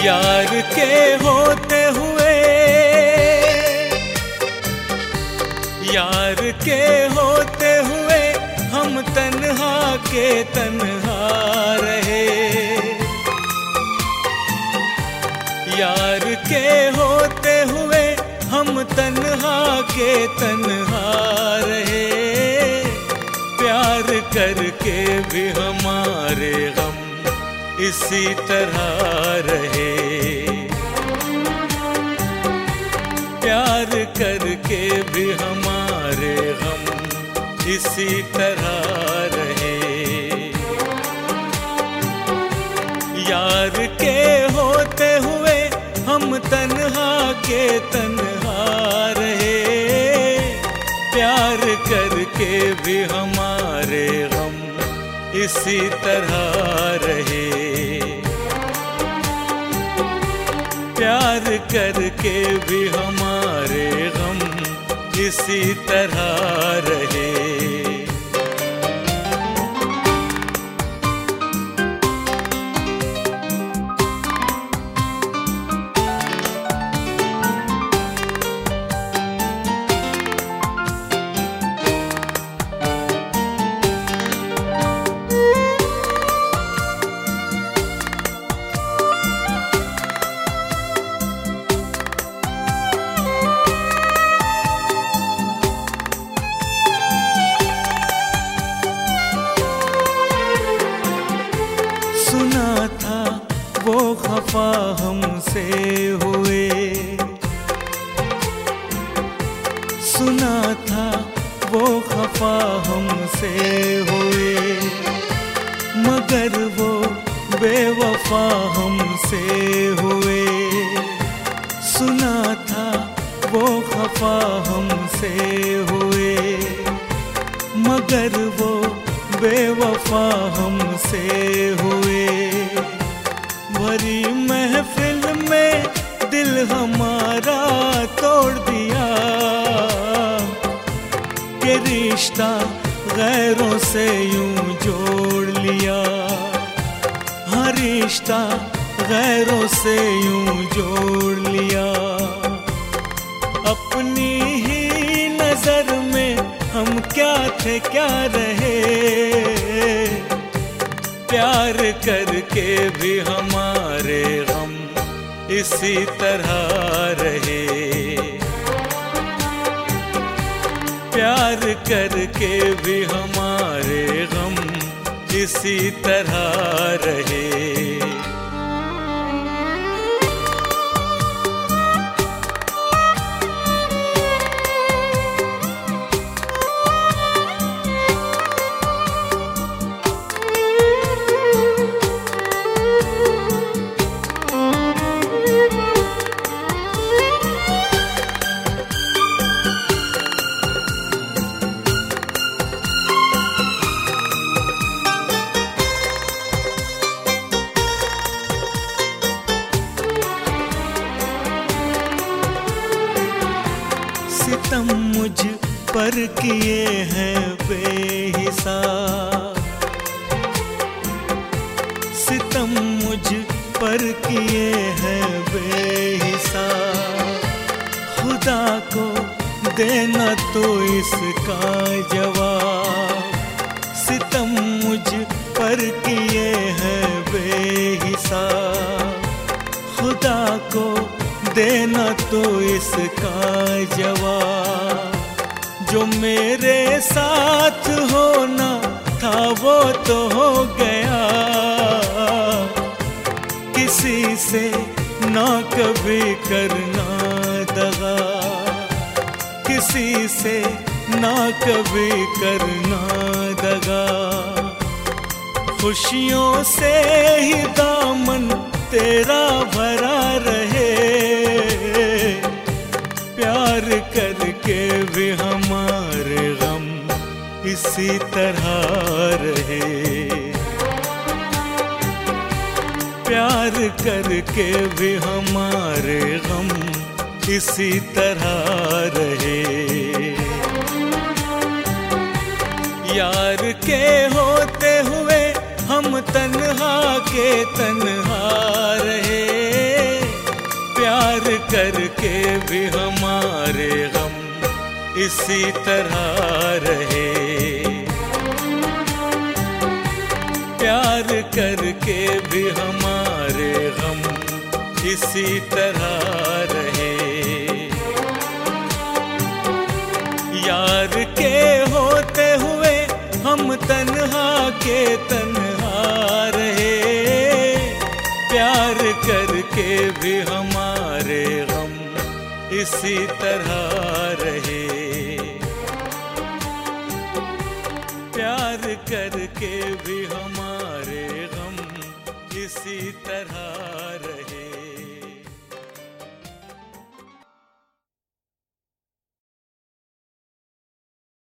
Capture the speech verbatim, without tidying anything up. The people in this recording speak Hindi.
यार के होते हुए, यार के होते हुए हम तन्हा के तन्हा रहे। यार के होते हुए हम तन्हा के तन्हा रहे। प्यार करके भी हमारे गम इसी तरह रहे। प्यार करके भी हमारे गम इसी तरह रहे। यार के होते हुए हम तन्हा के तन्हा रहे। प्यार करके भी हमारे गम इसी तरह रहे। प्यार करके भी हमारे गम इसी तरह रहे। सुना था वो खफा हमसे हुए, सुना था वो खफा हमसे हुए, मगर वो बेवफा हमसे हुए। सुना था वो खफा हमसे हुए, मगर वो बेवफा हमसे हुए। भरी महफिल में दिल हमारा तोड़ दिया, कि रिश्ता गैरों से यूं जोड़ लिया। हाँ, रिश्ता गैरों से यूं जोड़ लिया। अपनी ही नजर में हम क्या थे क्या रहे। प्यार करके भी हमारे गम इसी तरह रहे। प्यार करके भी हमारे गम इसी तरह रहे। सितम मुझ पर किए हैं बेहिसाब, सितम मुझ पर किए हैं बेहिसाब। खुदा को देना तो इसका जवाब। सितम मुझ पर किए हैं बेहिसाब। खुदा को देना तो इसका जवाब। जो मेरे साथ होना था वो तो हो गया। किसी से ना कभी करना दगा, किसी से ना कभी करना दगा। खुशियों से ही दामन तेरा भरा रहे। प्यार करके भी हमारे गम इसी तरह रहे। प्यार करके भी हमारे गम इसी तरह रहे। यार के होते हुए हम तन्हा के तन्हा रहे। करके भी हमारे गम इसी तरह रहे। प्यार करके भी हमारे गम इसी तरह रहे। यार के होते हुए हम तन्हा के तन्हा रहे। प्यार करके भी हमारे गम इसी तरह रहे। प्यार करके भी हमारे गम इसी तरह